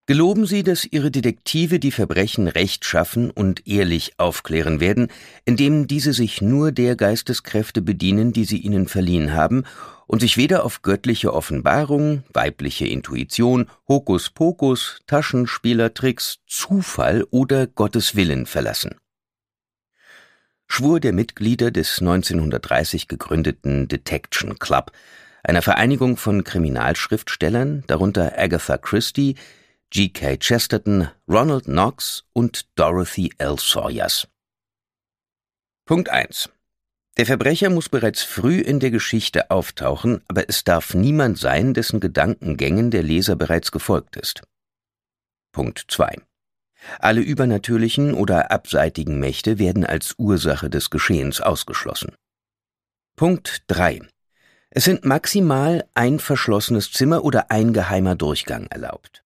Geloben Sie, dass Ihre Detektive die Verbrechen rechtschaffen und ehrlich aufklären werden, indem diese sich nur der Geisteskräfte bedienen, die sie ihnen verliehen haben, und sich weder auf göttliche Offenbarung, weibliche Intuition, Hokuspokus, Taschenspielertricks, Zufall oder Gottes Willen verlassen. Schwur der Mitglieder des 1930 gegründeten Detection Club, einer Vereinigung von Kriminalschriftstellern, darunter Agatha Christie, G.K. Chesterton, Ronald Knox und Dorothy L. Sawyers. Punkt 1. Der Verbrecher muss bereits früh in der Geschichte auftauchen, aber es darf niemand sein, dessen Gedankengängen der Leser bereits gefolgt ist. Punkt 2. Alle übernatürlichen oder abseitigen Mächte werden als Ursache des Geschehens ausgeschlossen. Punkt 3. Es sind maximal ein verschlossenes Zimmer oder ein geheimer Durchgang erlaubt.